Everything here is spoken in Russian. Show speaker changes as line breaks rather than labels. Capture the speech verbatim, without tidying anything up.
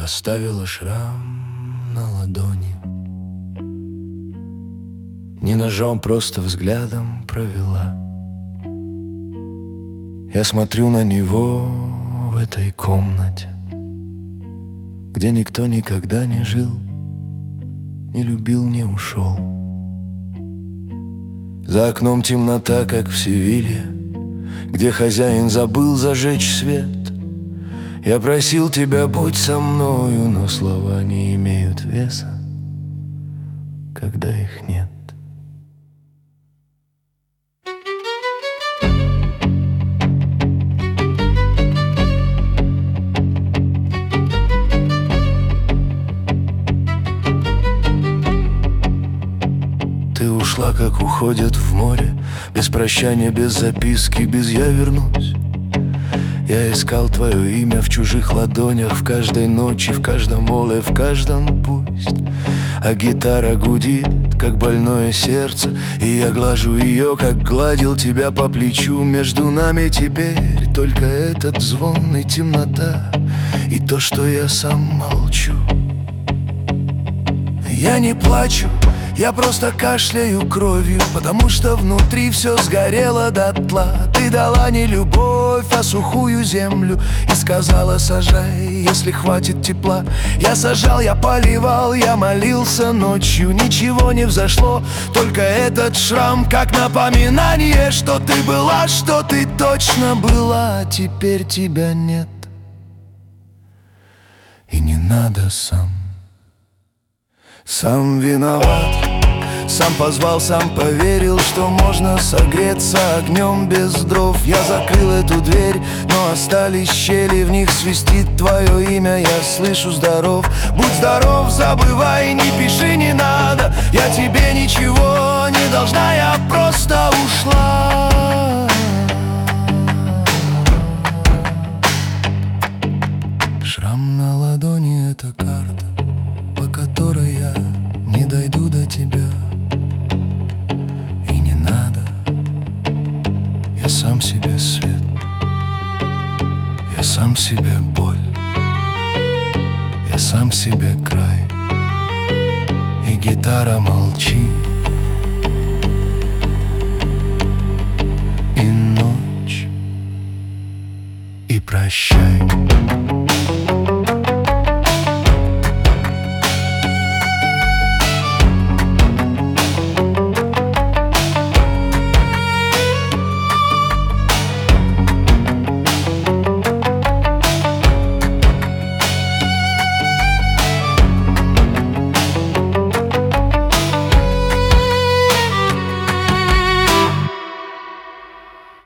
оставила шрам на ладони. Не ножом, просто взглядом провела. Я смотрю на него в этой комнате, где никто никогда не жил, не любил, не ушел. За окном темнота, как в Севилье, где хозяин забыл зажечь свет. Я просил тебя, будь со мною, но слова не имеют веса, когда их нет. Ты ушла, как уходят в море, без прощания, без записки, без «я вернусь». Я искал твое имя в чужих ладонях, в каждой ночи, в каждом моле, в каждом пусть. А гитара гудит, как больное сердце, и я глажу ее, как гладил тебя по плечу. Между нами теперь только этот звон и темнота, и то, что я сам молчу. Я не плачу, я просто кашляю кровью, потому что внутри все сгорело дотла. Ты дала не любовь, а сухую землю, и сказала: сажай, если хватит тепла. Я сажал, я поливал, я молился ночью. Ничего не взошло, только этот шрам, как напоминание, что ты была, что ты точно была, а теперь тебя нет. И не надо сам. Сам виноват, сам позвал, сам поверил, что можно согреться огнем без дров. Я закрыл эту дверь, но остались щели, в них свистит твое имя, я слышу: здоров. Будь здоров, забывай, не пиши, не надо. Я тебе ничего не должна, я просто ушла. Шрам на ладони — это карта, по которой я не дойду до тебя. И не надо, я сам себе свет, я сам себе боль, я сам себе край. И гитара молчит, и ночь, и прощай.